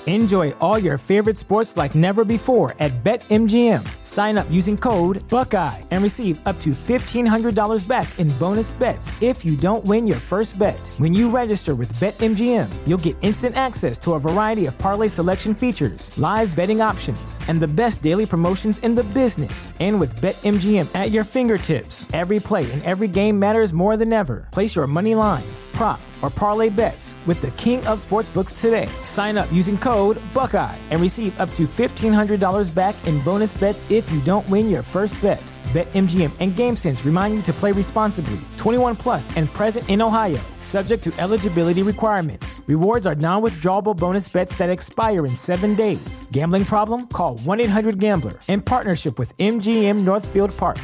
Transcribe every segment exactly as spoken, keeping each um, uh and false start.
Enjoy all your favorite sports like never before at BetMGM. Sign up using code Buckeye and receive up to fifteen hundred dollars back in bonus bets if you don't win your first bet. When you register with BetMGM, you'll get instant access to a variety of parlay selection features, live betting options, and the best daily promotions in the business. And with BetMGM at your fingertips, every play and every game matters more than ever. Place your money line, prop, or parlay bets with the king of sportsbooks today. Sign up using code Buckeye and receive up to fifteen hundred dollars back in bonus bets if you don't win your first bet. BetMGM and GameSense remind you to play responsibly. twenty-one plus and present in Ohio, subject to eligibility requirements. Rewards are non-withdrawable bonus bets that expire in seven days. Gambling problem? Call one eight hundred gambler in partnership with M G M Northfield Park.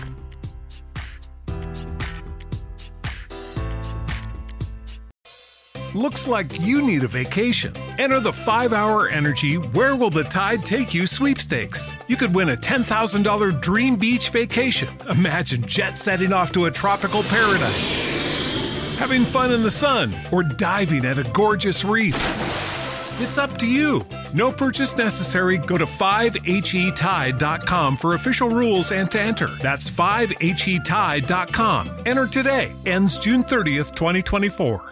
Looks like you need a vacation. Enter the five hour Energy Where Will the Tide Take You sweepstakes. You could win a ten thousand dollars dream beach vacation. Imagine jet setting off to a tropical paradise, having fun in the sun, or diving at a gorgeous reef. It's up to you. No purchase necessary. Go to five H E tide dot com for official rules and to enter. That's five H E tide dot com. Enter today. Ends June thirtieth, twenty twenty-four.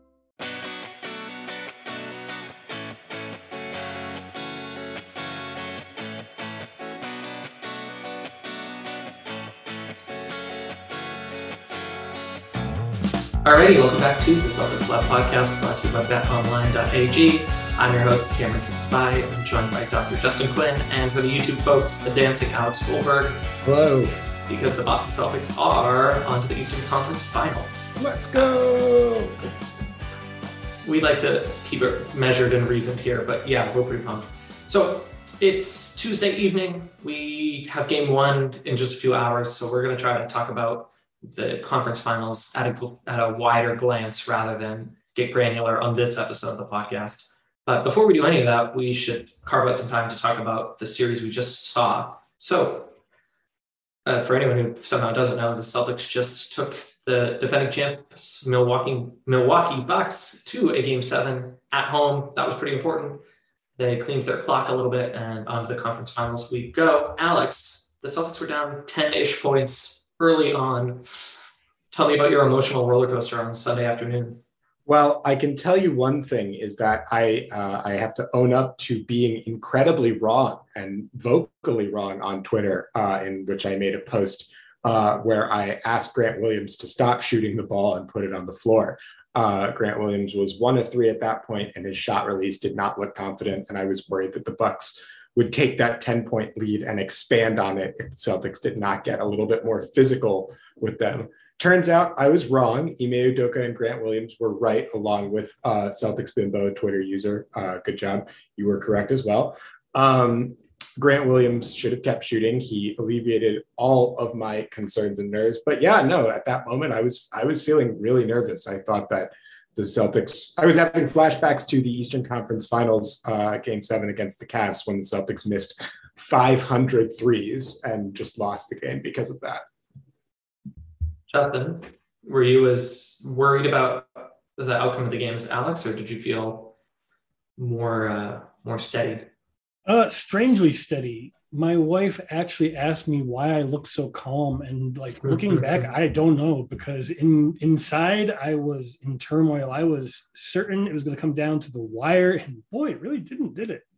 Alrighty, welcome back to the Celtics Lab podcast brought to you by bet online dot a g. I'm your host, Cameron Tinsby. I'm joined by Doctor Justin Quinn, and for the YouTube folks, the dancing Alex Goldberg. Hello. Because the Boston Celtics are on to the Eastern Conference Finals. Let's go! We like to keep it measured and reasoned here, but yeah, we're pretty pumped. So it's Tuesday evening. We have game one in just a few hours, so we're going to try to talk about the conference finals at a, at a wider glance rather than get granular on this episode of the podcast. But before we do any of that, we should carve out some time to talk about the series we just saw. So uh, for anyone who somehow doesn't know, the Celtics just took the defending champs Milwaukee, Milwaukee Bucks to a game seven at home. That was pretty important. They cleaned their clock a little bit, and on to the conference finals we go. Alex, the Celtics were down ten-ish points early on. Tell me about your emotional roller coaster on Sunday afternoon. Well, I can tell you one thing is that I uh, I have to own up to being incredibly wrong and vocally wrong on Twitter, uh, in which I made a post uh, where I asked Grant Williams to stop shooting the ball and put it on the floor. Uh, Grant Williams was one of three at that point, and his shot release did not look confident, and I was worried that the Bucks would take that ten-point lead and expand on it if the Celtics did not get a little bit more physical with them. Turns out I was wrong. Ime Udoka and Grant Williams were right, along with uh, Celtics Bimbo, a Twitter user. Uh, good job. You were correct as well. Um, Grant Williams should have kept shooting. He alleviated all of my concerns and nerves. But yeah, no, at that moment, I was I was feeling really nervous. I thought that the Celtics, I was having flashbacks to the Eastern Conference Finals uh, game seven against the Cavs when the Celtics missed five hundred threes and just lost the game because of that. Justin, were you as worried about the outcome of the game as Alex, or did you feel more uh, more steady? Uh, strangely steady. My wife actually asked me why I look so calm, and like looking back, I don't know, because in inside I was in turmoil. I was certain it was going to come down to the wire, and boy, it really didn't, did it?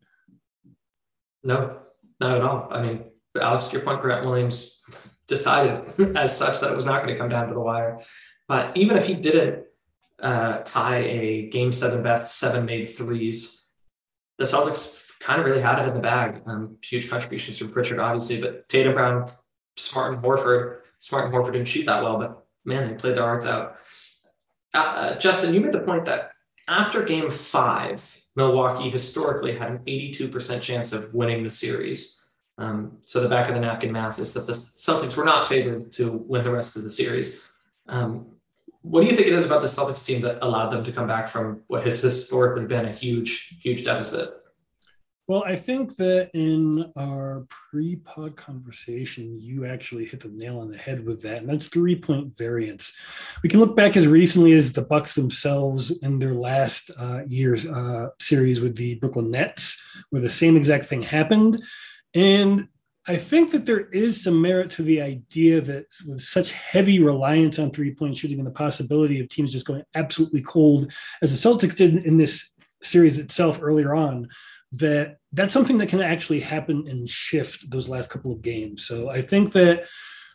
No, not at all. I mean, Alex, to your point, Grant Williams decided as such that it was not going to come down to the wire. But even if he didn't uh, tie a game seven best seven made threes, the Celtics kind of really had it in the bag. Um, huge contributions from Pritchard, obviously, but Tatum, Brown, Smart, and Horford. Smart and Horford didn't shoot that well, but man, they played their hearts out. Uh, uh, Justin, you made the point that after game five, Milwaukee historically had an eighty-two percent chance of winning the series. Um, so the back of the napkin math is that the Celtics were not favored to win the rest of the series. Um, what do you think it is about the Celtics team that allowed them to come back from what has historically been a huge, huge deficit? Well, I think that in our pre-pod conversation, you actually hit the nail on the head with that, and that's three-point variance. We can look back as recently as the Bucks themselves in their last uh, year's uh, series with the Brooklyn Nets, where the same exact thing happened. And I think that there is some merit to the idea that with such heavy reliance on three-point shooting and the possibility of teams just going absolutely cold, as the Celtics did in this series itself earlier on, that that's something that can actually happen and shift those last couple of games. So I think that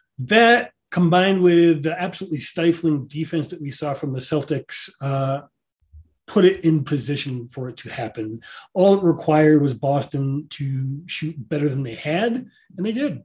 that combined with the absolutely stifling defense that we saw from the Celtics uh, put it in position for it to happen. All it required was Boston to shoot better than they had, and they did.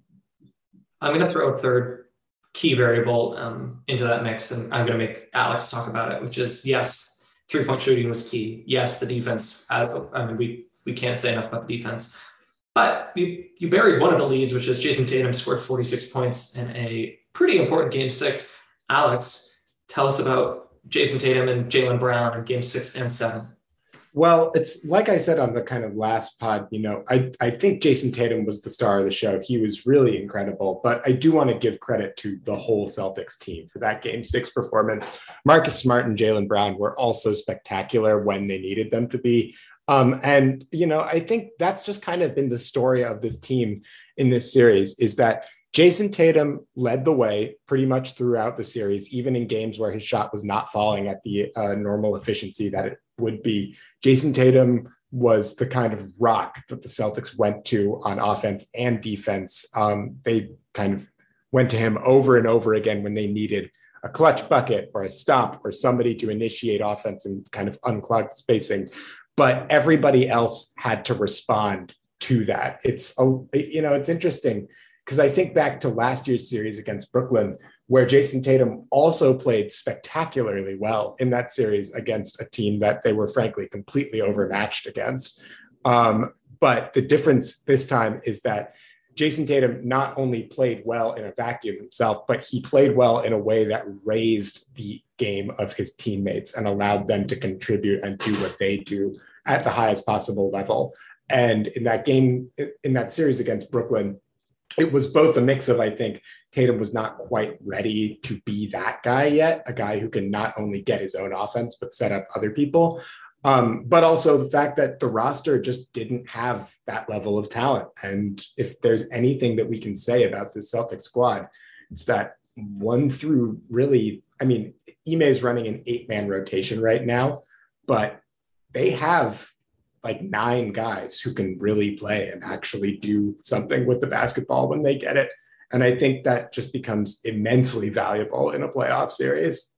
I'm going to throw a third key variable um, into that mix, and I'm going to make Alex talk about it, which is, yes, three-point shooting was key. Yes, the defense, I, I mean, we we can't say enough about the defense. But you, you buried one of the leads, which is Jason Tatum scored forty-six points in a pretty important game six. Alex, tell us about Jason Tatum and Jaylen Brown in game six and seven. Well, it's like I said on the kind of last pod, you know, I, I think Jason Tatum was the star of the show. He was really incredible, but I do want to give credit to the whole Celtics team for that game six performance. Marcus Smart and Jaylen Brown were also spectacular when they needed them to be. Um, and, you know, I think that's just kind of been the story of this team in this series, is that Jason Tatum led the way pretty much throughout the series, even in games where his shot was not falling at the uh, normal efficiency that it would be. Jason Tatum was the kind of rock that the Celtics went to on offense and defense. Um, they kind of went to him over and over again when they needed a clutch bucket or a stop or somebody to initiate offense and kind of unclog spacing. But everybody else had to respond to that. It's, a, you know, it's interesting because I think back to last year's series against Brooklyn, where Jason Tatum also played spectacularly well in that series against a team that they were frankly completely overmatched against. Um, but the difference this time is that Jason Tatum not only played well in a vacuum himself, but he played well in a way that raised the game of his teammates and allowed them to contribute and do what they do at the highest possible level. And in that game, in that series against Brooklyn, it was both a mix of, I think, Tatum was not quite ready to be that guy yet, a guy who can not only get his own offense, but set up other people. Um, but also the fact that the roster just didn't have that level of talent. And if there's anything that we can say about this Celtics squad, it's that one through really, I mean, Ime is running an eight-man rotation right now, but they have like nine guys who can really play and actually do something with the basketball when they get it. And I think that just becomes immensely valuable in a playoff series.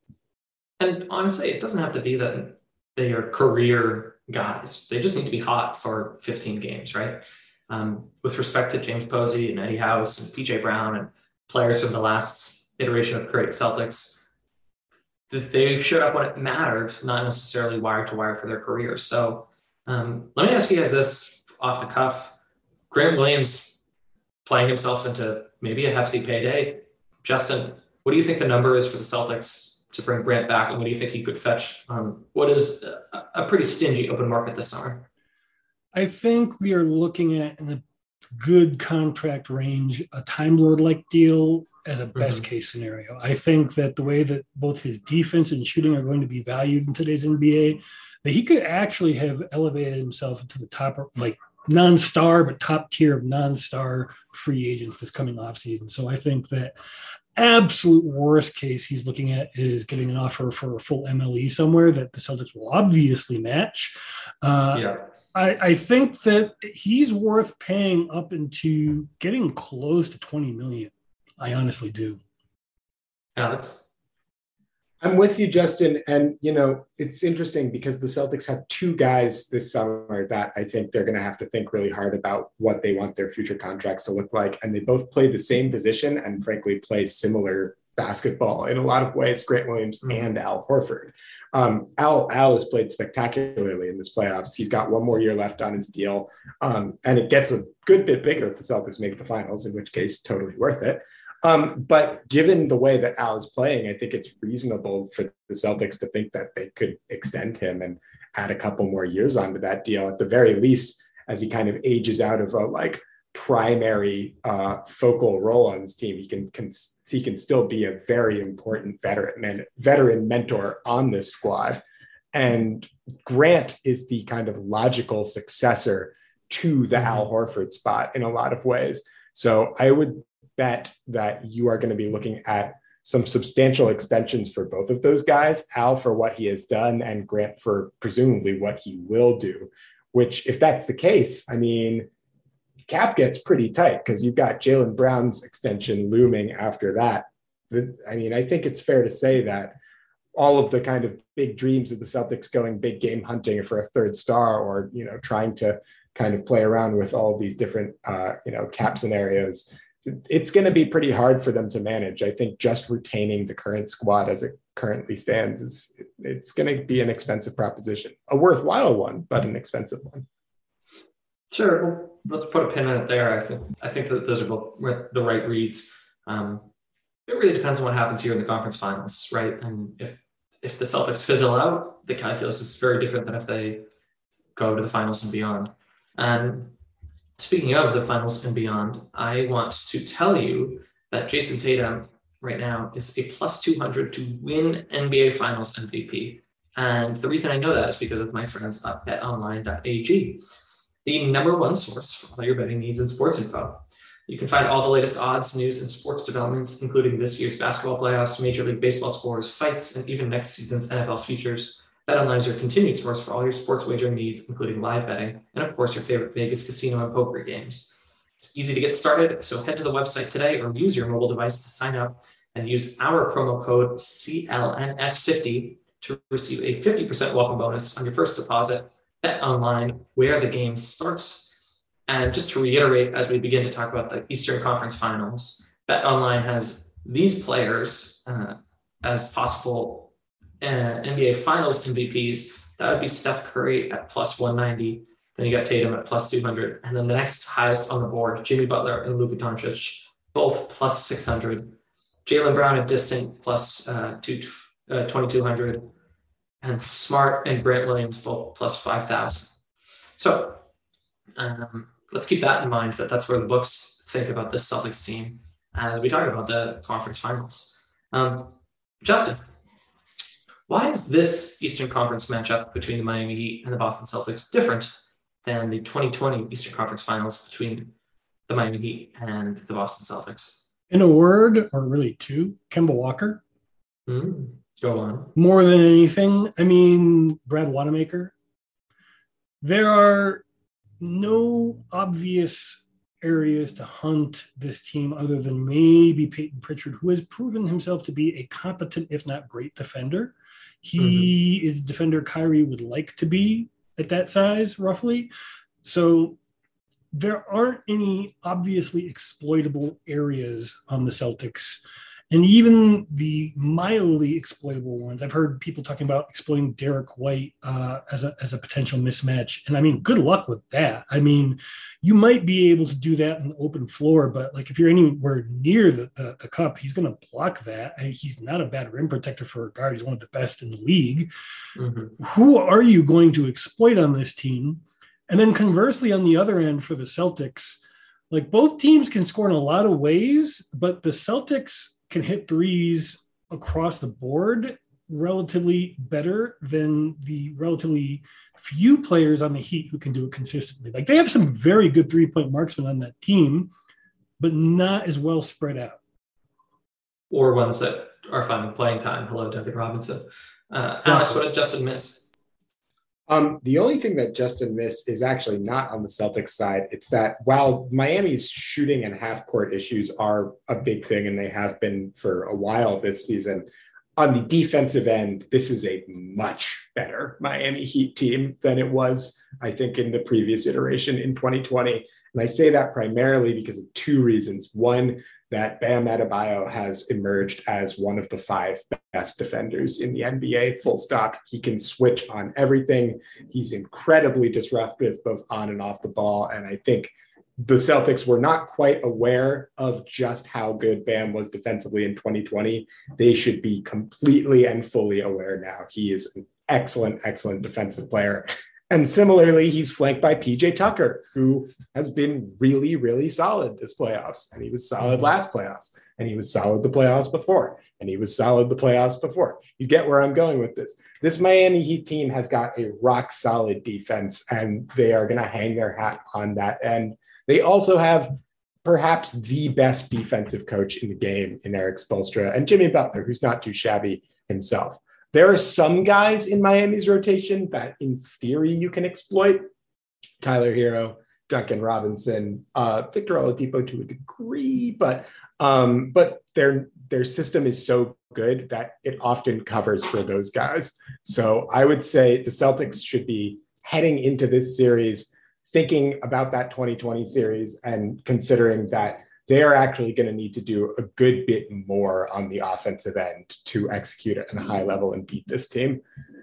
And honestly, it doesn't have to be that they are career guys. They just need to be hot for fifteen games, right? Um, with respect to James Posey and Eddie House and P J Brown and players from the last iteration of Great Celtics, they showed up when it mattered, not necessarily wire to wire for their careers. So um, let me ask you guys this off the cuff. Grant Williams playing himself into maybe a hefty payday. Justin, what do you think the number is for the Celtics to bring Grant back, and what do you think he could fetch? Um, what is a, a pretty stingy open market this summer? I think we are looking at in a good contract range, a Time Lord-like deal as a best mm-hmm. case scenario. I think that the way that both his defense and shooting are going to be valued in today's N B A, that he could actually have elevated himself to the top, like non-star, but top tier of non-star free agents this coming offseason. So I think that absolute worst case he's looking at is getting an offer for a full M L E somewhere that the Celtics will obviously match. Uh, yeah. I, I think that he's worth paying up into getting close to twenty million. I honestly do. Alex? I'm with you, Justin. And, you know, it's interesting because the Celtics have two guys this summer that I think they're going to have to think really hard about what they want their future contracts to look like. And they both play the same position and frankly play similar basketball in a lot of ways, Grant Williams and Al Horford. Um, Al, Al has played spectacularly in this playoffs. He's got one more year left on his deal. Um, and it gets a good bit bigger if the Celtics make the finals, in which case totally worth it. Um, but given the way that Al is playing, I think it's reasonable for the Celtics to think that they could extend him and add a couple more years onto that deal. At the very least, as he kind of ages out of a like primary uh, focal role on his team, he can, can he can still be a very important veteran man, veteran mentor on this squad. And Grant is the kind of logical successor to the Al Horford spot in a lot of ways. So I would bet that you are going to be looking at some substantial extensions for both of those guys, Al for what he has done and Grant for presumably what he will do, which if that's the case, I mean, cap gets pretty tight because you've got Jaylen Brown's extension looming after that. I mean, I think it's fair to say that all of the kind of big dreams of the Celtics going big game hunting for a third star, or, you know, trying to kind of play around with all these different, uh, you know, cap scenarios, it's going to be pretty hard for them to manage. I think just retaining the current squad as it currently stands is, it's going to be an expensive proposition, a worthwhile one, but an expensive one. Sure. Well, let's put a pin in it there. I think, I think that those are both the right reads. Um, it really depends on what happens here in the conference finals, right? And if, if the Celtics fizzle out, the calculus is very different than if they go to the finals and beyond. And speaking of the finals and beyond, I want to tell you that Jason Tatum right now is a plus two hundred to win N B A Finals M V P. And the reason I know that is because of my friends at bet online dot a g, the number one source for all your betting needs and sports info. You can find all the latest odds, news, and sports developments, including this year's basketball playoffs, Major League Baseball scores, fights, and even next season's N F L futures. BetOnline is your continued source for all your sports wagering needs, including live betting, and of course, your favorite Vegas casino and poker games. It's easy to get started, so head to the website today or use your mobile device to sign up and use our promo code C L N S fifty to receive a fifty percent welcome bonus on your first deposit. BetOnline, where the game starts. And just to reiterate, as we begin to talk about the Eastern Conference Finals, BetOnline has these players uh, as possible uh, N B A Finals M V Ps. That would be Steph Curry at plus one ninety. Then you got Tatum at plus two hundred. And then the next highest on the board, Jimmy Butler and Luka Doncic, both plus six hundred. Jaylen Brown at distant plus uh, two, uh, twenty-two hundred. And Smart and Grant Williams both plus five thousand. So um, let's keep that in mind, that that's where the books think about this Celtics team as we talk about the conference finals. Um, Justin, why is this Eastern Conference matchup between the Miami Heat and the Boston Celtics different than the twenty twenty Eastern Conference Finals between the Miami Heat and the Boston Celtics? In a word, or really two, Kemba Walker. Mm, go on. More than anything, I mean, Brad Wanamaker. There are no obvious areas to hunt this team other than maybe Peyton Pritchard, who has proven himself to be a competent, if not great, defender. He mm-hmm. is the defender Kyrie would like to be at that size, roughly. So there aren't any obviously exploitable areas on the Celtics. And even the mildly exploitable ones, I've heard people talking about exploiting Derek White uh, as a as a potential mismatch. And I mean, good luck with that. I mean, you might be able to do that in the open floor, but like if you're anywhere near the, the, the cup, he's going to block that. And he's not a bad rim protector for a guard. He's one of the best in the league. Mm-hmm. Who are you going to exploit on this team? And then conversely, on the other end for the Celtics, like both teams can score in a lot of ways, but the Celtics can hit threes across the board relatively better than the relatively few players on the Heat who can do it consistently. Like they have some very good three-point marksmen on that team, but not as well spread out. Or ones that are finding playing time. Hello, David Robinson. Uh, exactly. Alex, what did Justin miss? Um, the only thing that Justin missed is actually not on the Celtics side. It's that while Miami's shooting and half-court issues are a big thing, and they have been for a while this season, on the defensive end, this is a much better Miami Heat team than it was, I think, in the previous iteration in twenty twenty. And I say that primarily because of two reasons. One, that Bam Adebayo has emerged as one of the five best defenders in the N B A, full stop. He can switch on everything. He's incredibly disruptive, both on and off the ball. And I think the Celtics were not quite aware of just how good Bam was defensively in twenty twenty. They should be completely and fully aware now. He is an excellent, excellent defensive player. And similarly, he's flanked by P J Tucker, who has been really, really solid this playoffs. And he was solid last playoffs. And he was solid the playoffs before. And he was solid the playoffs before. You get where I'm going with this. This Miami Heat team has got a rock solid defense, and they are going to hang their hat on that. And they also have perhaps the best defensive coach in the game in Eric Spoelstra and Jimmy Butler, who's not too shabby himself. There are some guys in Miami's rotation that in theory you can exploit. Tyler Hero, Duncan Robinson, uh, Victor Oladipo to a degree, but um, but their their system is so good that it often covers for those guys. So I would say the Celtics should be heading into this series thinking about that twenty twenty series and considering that they are actually going to need to do a good bit more on the offensive end to execute at a high level and beat this team.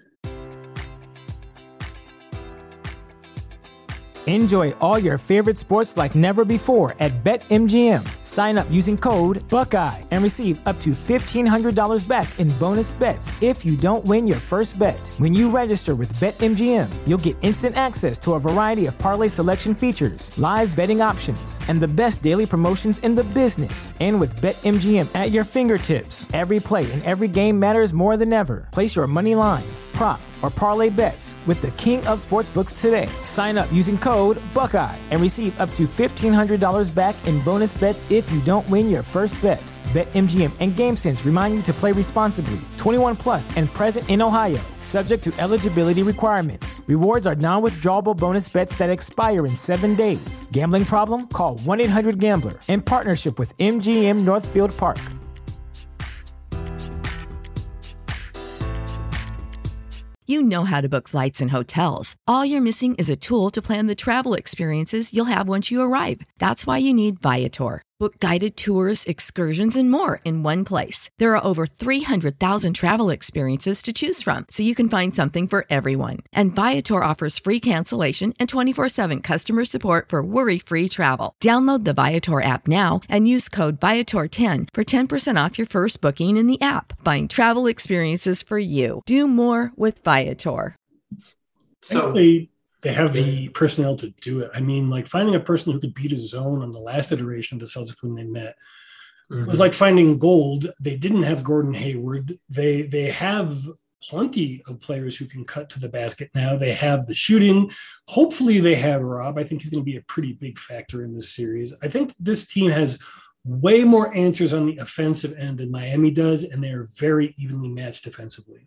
Enjoy all your favorite sports like never before at BetMGM. Sign up using code Buckeye and receive up to fifteen hundred dollars back in bonus bets if you don't win your first bet. When you register with BetMGM, you'll get instant access to a variety of parlay selection features, live betting options, and the best daily promotions in the business. And with BetMGM at your fingertips, every play and every game matters more than ever. Place your money line, prop, or parlay bets with the king of sportsbooks today. Sign up using code Buckeye and receive up to fifteen hundred dollars back in bonus bets if you don't win your first bet. BetMGM and GameSense remind you to play responsibly. twenty-one plus and present in Ohio, subject to eligibility requirements. Rewards are non-withdrawable bonus bets that expire in seven days. Gambling problem? Call one eight hundred gambler in partnership with M G M Northfield Park. You know how to book flights and hotels. All you're missing is a tool to plan the travel experiences you'll have once you arrive. That's why you need Viator. Book guided tours, excursions, and more in one place. There are over three hundred thousand travel experiences to choose from, so you can find something for everyone. And Viator offers free cancellation and twenty-four seven customer support for worry-free travel. Download the Viator app now and use code Viator ten for ten percent off your first booking in the app. Find travel experiences for you. Do more with Viator. So they, they have the personnel to do it. I mean, like finding a person who could beat his zone on the last iteration of the Celtics when they met mm-hmm. was like finding gold. They didn't have Gordon Hayward. They they have plenty of players who can cut to the basket now. They have the shooting. Hopefully they have Rob. I think he's going to be a pretty big factor in this series. I think this team has way more answers on the offensive end than Miami does, and they're very evenly matched defensively.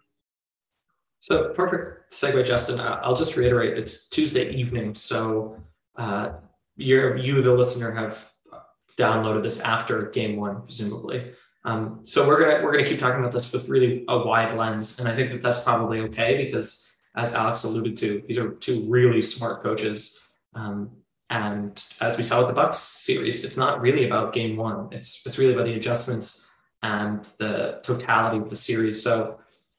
So perfect segue, Justin. Uh, I'll just reiterate, it's Tuesday evening. So uh, you're, you, the listener, have downloaded this after game one, presumably. Um, so we're going to we're gonna keep talking about this with really a wide lens. And I think that that's probably okay because, as Alex alluded to, these are two really smart coaches. Um, and as we saw with the Bucks series, it's not really about game one. It's, it's really about the adjustments and the totality of the series. So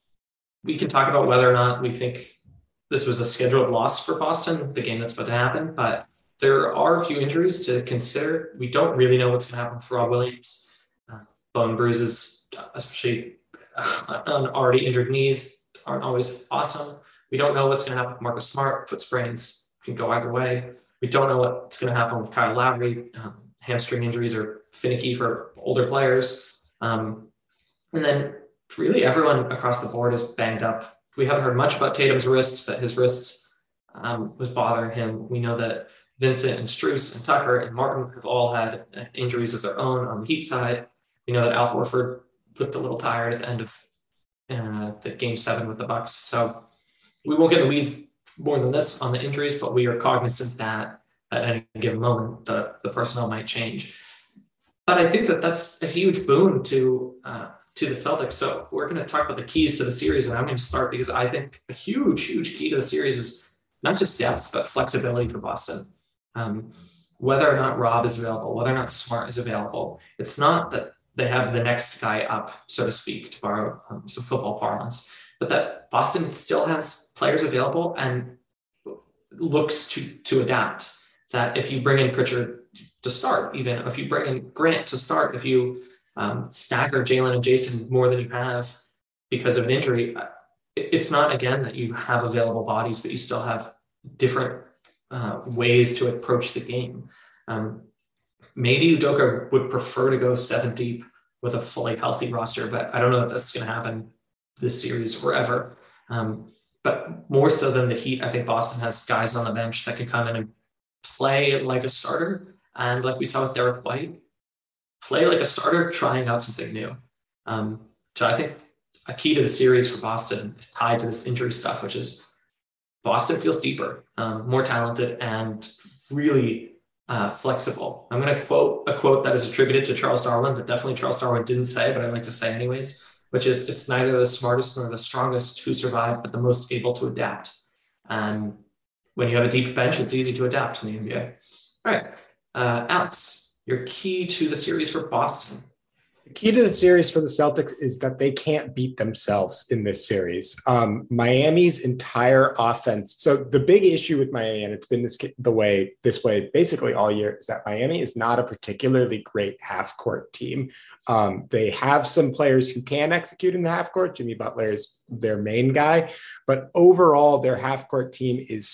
we can talk about whether or not we think this was a scheduled loss for Boston, the game that's about to happen, but there are a few injuries to consider. We don't really know what's going to happen for Rob Williams. Uh, bone bruises, especially on already injured knees, aren't always awesome. We don't know what's going to happen with Marcus Smart. Foot sprains can go either way. We don't know what's going to happen with Kyle Lowry. Um, hamstring injuries are finicky for older players. Um, and then really everyone across the board is banged up. We haven't heard much about Tatum's wrists, but his wrists um, was bothering him. We know that Vincent and Strus and Tucker and Martin have all had injuries of their own on the Heat side. We know that Al Horford looked a little tired at the end of uh, the game seven with the Bucks. So we won't get in the weeds more than this on the injuries, but we are cognizant that at any given moment, the, the personnel might change. But I think that that's a huge boon to uh, to the Celtics. So we're going to talk about the keys to the series, and I'm going to start because I think a huge, huge key to the series is not just depth, but flexibility for Boston. Um, whether or not Rob is available, whether or not Smart is available, it's not that they have the next guy up, so to speak, to borrow um, some football parlance, but that Boston still has players available and looks to, to adapt. That if you bring in Pritchard to start, even if you bring in Grant to start, if you Um, stagger Jalen and Jason more than you have because of an injury, it's not, again, that you have available bodies, but you still have different uh, ways to approach the game. Um, maybe Udoka would prefer to go seven deep with a fully healthy roster, but I don't know if that's going to happen this series or ever. Um, but more so than the Heat, I think Boston has guys on the bench that can come in and play like a starter. And like we saw with Derek White, play like a starter, trying out something new. Um, so I think a key to the series for Boston is tied to this injury stuff, which is Boston feels deeper, um, more talented, and really uh, flexible. I'm going to quote a quote that is attributed to Charles Darwin, but definitely Charles Darwin didn't say, but I like to say anyways, which is, it's neither the smartest nor the strongest who survive, but the most able to adapt. And when you have a deep bench, it's easy to adapt in the N B A. All right, uh, Alex, your key to the series for Boston. The key to the series for the Celtics is that they can't beat themselves in this series. Um, Miami's entire offense. So the big issue with Miami, and it's been this the way this way basically all year, is that Miami is not a particularly great half-court team. Um, they have some players who can execute in the half-court. Jimmy Butler is their main guy, but overall their half-court team is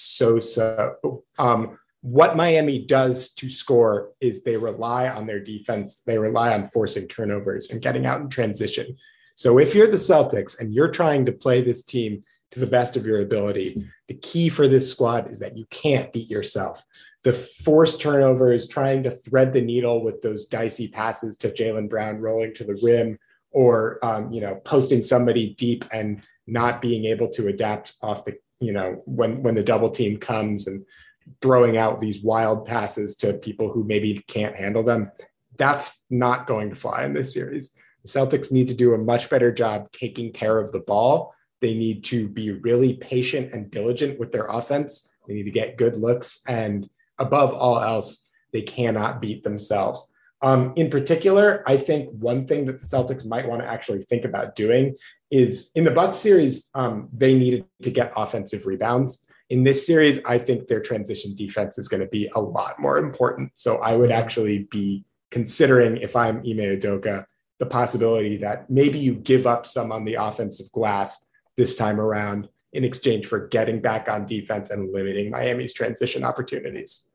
so-so. Um, What Miami does to score is they rely on their defense. They rely on forcing turnovers and getting out in transition. So if you're the Celtics and you're trying to play this team to the best of your ability, the key for this squad is that you can't beat yourself. The forced turnovers, trying to thread the needle with those dicey passes to Jaylen Brown rolling to the rim, or um, you know, posting somebody deep and not being able to adapt off the, you know, when when the double team comes and throwing out these wild passes to people who maybe can't handle them. That's not going to fly in this series. The Celtics need to do a much better job taking care of the ball. They need to be really patient and diligent with their offense. They need to get good looks. And above all else, they cannot beat themselves. Um, in particular, I think one thing that the Celtics might want to actually think about doing is, in the Bucks series, um, they needed to get offensive rebounds. In this series, I think their transition defense is going to be a lot more important. So I would actually be considering, if I'm Ime Udoka, the possibility that maybe you give up some on the offensive glass this time around in exchange for getting back on defense and limiting Miami's transition opportunities.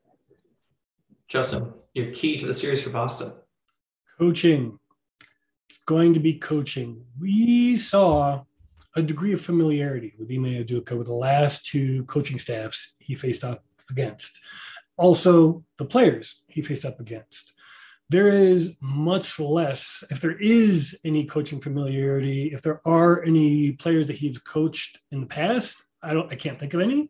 Justin, your key to the series for Boston. Coaching. It's going to be coaching. We saw a degree of familiarity with Ime Udoka with the last two coaching staffs he faced up against. Also, the players he faced up against. There is much less, if there is any coaching familiarity, if there are any players that he's coached in the past, I don't, I can't think of any.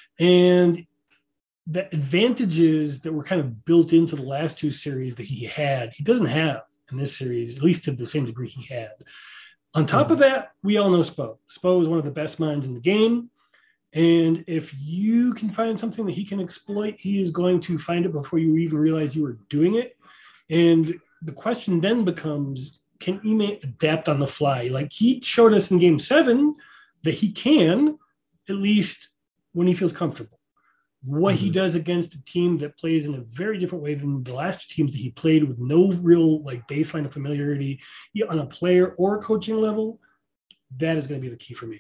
And the advantages that were kind of built into the last two series that he had, he doesn't have in this series, at least to the same degree he had. On top of that, we all know Spo. Spo is one of the best minds in the game. And if you can find something that he can exploit, he is going to find it before you even realize you were doing it. And the question then becomes, can Ime adapt on the fly? Like he showed us in game seven that he can, at least when he feels comfortable. What mm-hmm. he does against a team that plays in a very different way than the last two teams that he played, with no real like baseline of familiarity on a player or coaching level, that is going to be the key for me.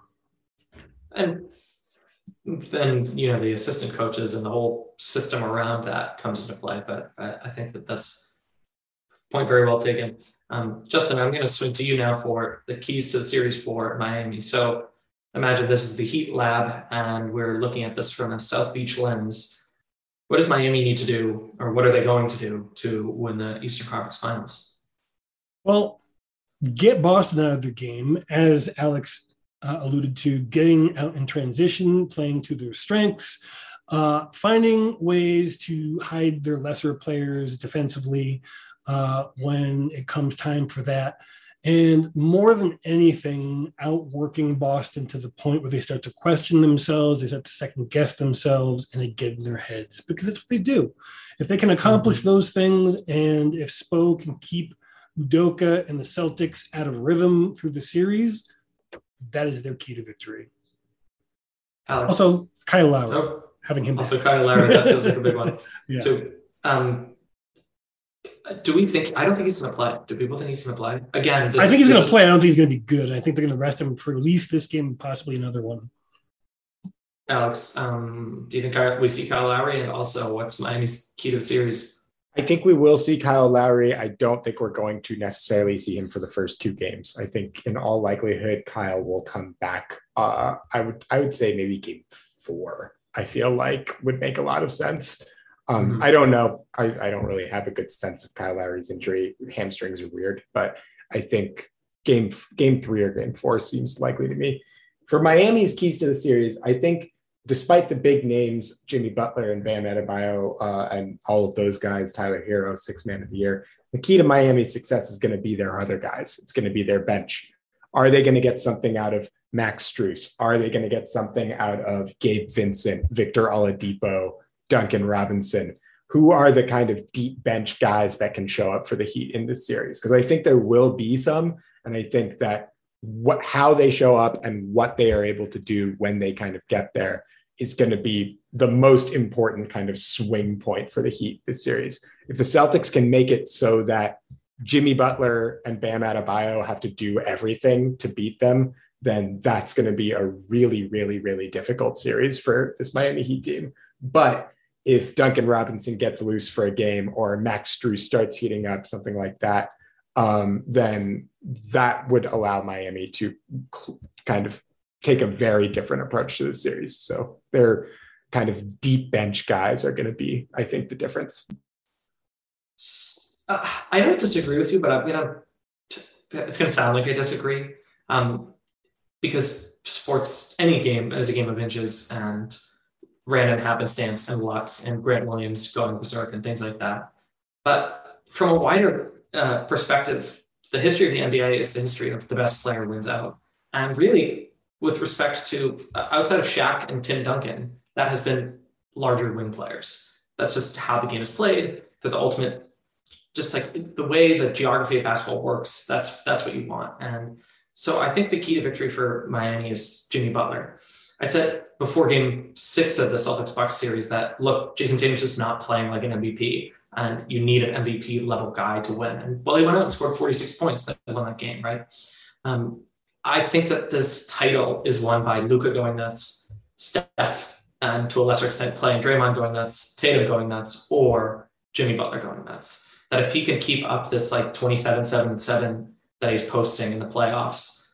And then, you know, the assistant coaches and the whole system around that comes into play. But I, I think that that's a point very well taken. Um, Justin, I'm going to swing to you now for the keys to the series for Miami. So imagine this is the Heat lab, and we're looking at this from a South Beach lens. What does Miami need to do, or what are they going to do to win the Eastern Conference Finals? Well, get Boston out of the game, as Alex uh, alluded to, getting out in transition, playing to their strengths, uh, finding ways to hide their lesser players defensively uh, when it comes time for that. And more than anything, outworking Boston to the point where they start to question themselves, they start to second guess themselves, and they get in their heads, because that's what they do. If they can accomplish mm-hmm. those things, and if Spo can keep Udoka and the Celtics out of rhythm through the series, that is their key to victory. Alex. Also, Kyle Lowry, oh, having him Also, back. Kyle Lowry, that feels like a big one. Yeah. So, um, do we think, I don't think he's going to play. Do people think he's going to play? Again, this, I think he's going to is, play. I don't think he's going to be good. I think they're going to rest him for at least this game, possibly another one. Alex, um, do you think I, we see Kyle Lowry? And also, what's Miami's key to the series? I think we will see Kyle Lowry. I don't think we're going to necessarily see him for the first two games. I think in all likelihood, Kyle will come back. Uh, I would I would say maybe game four, I feel like would make a lot of sense. Um, mm-hmm. I don't know. I, I don't really have a good sense of Kyle Lowry's injury. Hamstrings are weird, but I think game game three or game four seems likely to me. For Miami's keys to the series, I think despite the big names, Jimmy Butler and Bam Adebayo uh, and all of those guys, Tyler Hero, sixth man of the year, the key to Miami's success is going to be their other guys. It's going to be their bench. Are they going to get something out of Max Strus? Are they going to get something out of Gabe Vincent, Victor Oladipo, Duncan Robinson? Who are the kind of deep bench guys that can show up for the Heat in this series? Because I think there will be some, and I think that what how they show up and what they are able to do when they kind of get there is going to be the most important kind of swing point for the Heat this series. If the Celtics can make it so that Jimmy Butler and Bam Adebayo have to do everything to beat them, then that's going to be a really, really, really difficult series for this Miami Heat team. But if Duncan Robinson gets loose for a game or Max Strus starts heating up, something like that, um, then that would allow Miami to kind of take a very different approach to the series. So their kind of deep bench guys are going to be, I think, the difference. Uh, I don't disagree with you, but I'm going to, it's going to sound like I disagree um, because sports, any game is a game of inches and random happenstance and luck and Grant Williams going berserk and things like that. But from a wider uh, perspective, the history of the N B A is the history of the best player wins out. And really, with respect to uh, outside of Shaq and Tim Duncan, that has been larger wing players. That's just how the game is played. They're the ultimate, just like the way the geography of basketball works, that's that's what you want. And so I think the key to victory for Miami is Jimmy Butler. I said before game six of the Celtics Bucks series that, look, Jason Tatum's just not playing like an M V P, and you need an M V P level guy to win. And well, he went out and scored forty-six points that won that game, right? Um, I think that this title is won by Luka going nuts, Steph, and to a lesser extent, Clay and Draymond going nuts, Tatum going nuts, or Jimmy Butler going nuts. That if he can keep up this like twenty-seven, seven, seven that he's posting in the playoffs,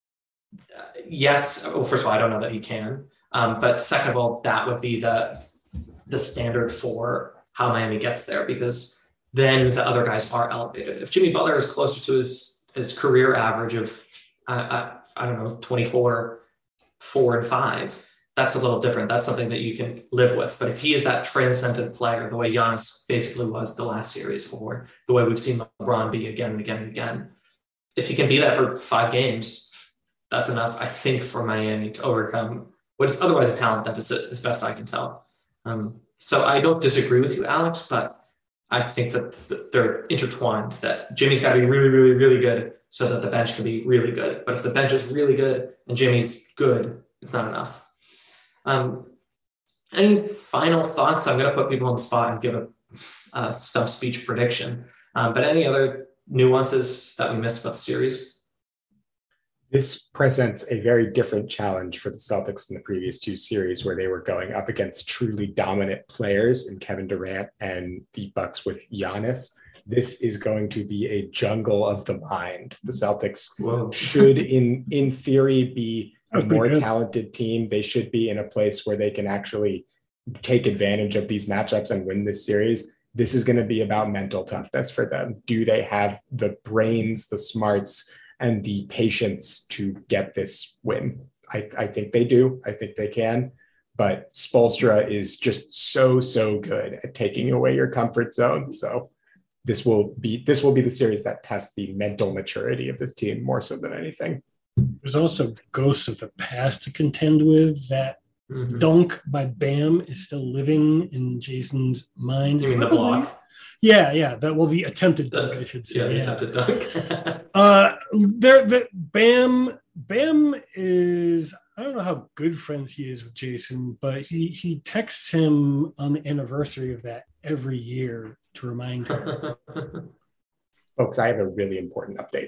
uh, yes, well, first of all, I don't know that he can. Um, but second of all, that would be the, the standard for how Miami gets there, because then the other guys are elevated. If Jimmy Butler is closer to his, his career average of Uh, I don't know, twenty-four, four, and five, that's a little different. That's something that you can live with. But if he is that transcendent player, the way Giannis basically was the last series, or the way we've seen LeBron be again and again and again, if he can be that for five games, that's enough, I think, for Miami to overcome what is otherwise a talent deficit, as best I can tell. Um, so I don't disagree with you, Alex, but I think that they're intertwined, that Jimmy's got to be really, really, really good so that the bench can be really good. But if the bench is really good and Jimmy's good, it's not enough. Um, any final thoughts? I'm going to put people on the spot and give a, a stump speech prediction. Um, but any other nuances that we missed about the series? This presents a very different challenge for the Celtics in the previous two series, where they were going up against truly dominant players in Kevin Durant and the Bucks with Giannis. This is going to be a jungle of the mind. The Celtics should, in, in theory, be a more talented team. They should be in a place where they can actually take advantage of these matchups and win this series. This is going to be about mental toughness for them. Do they have the brains, the smarts, and the patience to get this win? I, I think they do. I think they can. But Spoelstra is just so, so good at taking away your comfort zone. So this will be this will be the series that tests the mental maturity of this team more so than anything. There's also ghosts of the past to contend with. That mm-hmm. dunk by Bam is still living in Jason's mind. You mean the block? Yeah, yeah. That well, the attempted dunk, the, I should say. Yeah, the yeah. attempted dunk. uh, there, the Bam, Bam is. I don't know how good friends he is with Jason, but he he texts him on the anniversary of that every year to remind him. Folks, I have a really important update.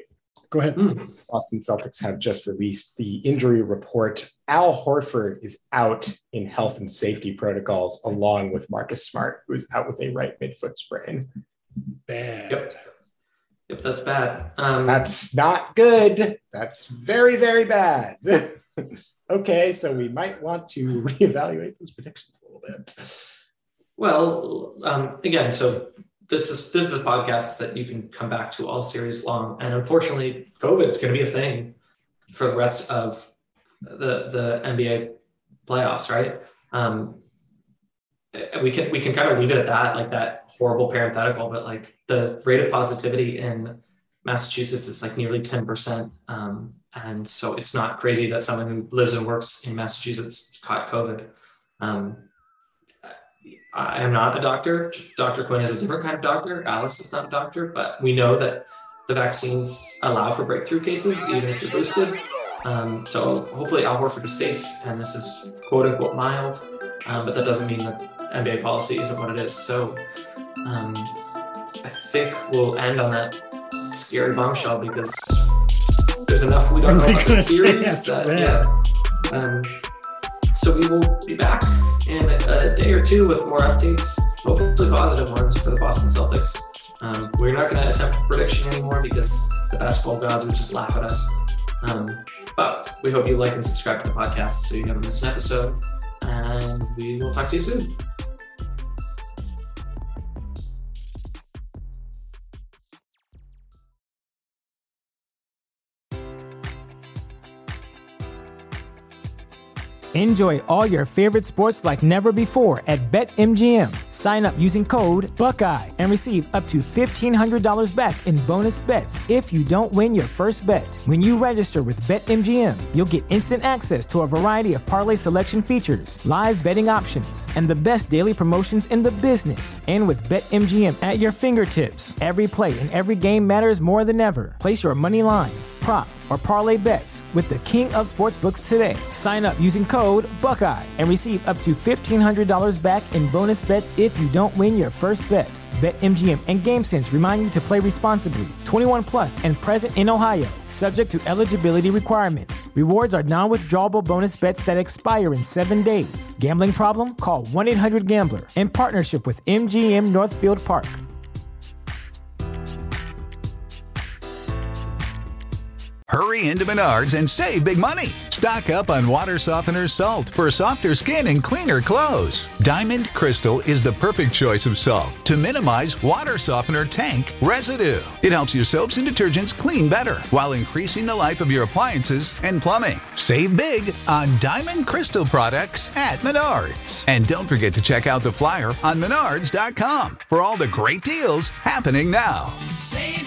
Go ahead. Mm. Boston Celtics have just released the injury report. Al Horford is out in health and safety protocols, along with Marcus Smart, who is out with a right midfoot sprain. Bad. Yep. Yep, that's bad. Um, That's not good. That's very, very bad. Okay, so we might want to reevaluate those predictions a little bit. Well, um, again, so this is this is a podcast that you can come back to all series long, and unfortunately, COVID is going to be a thing for the rest of the the N B A playoffs, right? Um, we can we can kind of leave it at that, like that horrible parenthetical, but like the rate of positivity in Massachusetts is like nearly ten percent, um, and so it's not crazy that someone who lives and works in Massachusetts caught COVID. Um, I am not a doctor. Doctor Quinn is a different kind of doctor. Alex is not a doctor, but we know that the vaccines allow for breakthrough cases, even if you're boosted. Um, so hopefully Al Horford is safe, and this is quote unquote mild, um, but that doesn't mean that N B A policy isn't what it is. So um, I think we'll end on that scary bombshell, because there's enough we don't know about the series that, yeah. Um, so we will be back in a day or two with more updates, hopefully positive ones for the Boston Celtics. Um, we're not going to attempt a prediction anymore because the basketball gods would just laugh at us. Um, but we hope you like and subscribe to the podcast so you never miss an episode. And we will talk to you soon. Enjoy all your favorite sports like never before at BetMGM. Sign up using code Buckeye and receive up to fifteen hundred dollars back in bonus bets if you don't win your first bet. When you register with BetMGM, you'll get instant access to a variety of parlay selection features, live betting options, and the best daily promotions in the business. And with BetMGM at your fingertips, every play and every game matters more than ever. Place your money line, prop, or parlay bets with the king of sportsbooks today. Sign up using code Buckeye and receive up to fifteen hundred dollars back in bonus bets if you don't win your first bet. BetMGM and GameSense remind you to play responsibly. twenty-one plus and present in Ohio, subject to eligibility requirements. Rewards are non-withdrawable bonus bets that expire in seven days. Gambling problem? Call one eight hundred gambler in partnership with M G M Northfield Park. Hurry into Menards and save big money. Stock up on water softener salt for softer skin and cleaner clothes. Diamond Crystal is the perfect choice of salt to minimize water softener tank residue. It helps your soaps and detergents clean better while increasing the life of your appliances and plumbing. Save big on Diamond Crystal products at Menards. And don't forget to check out the flyer on menards dot com for all the great deals happening now. Save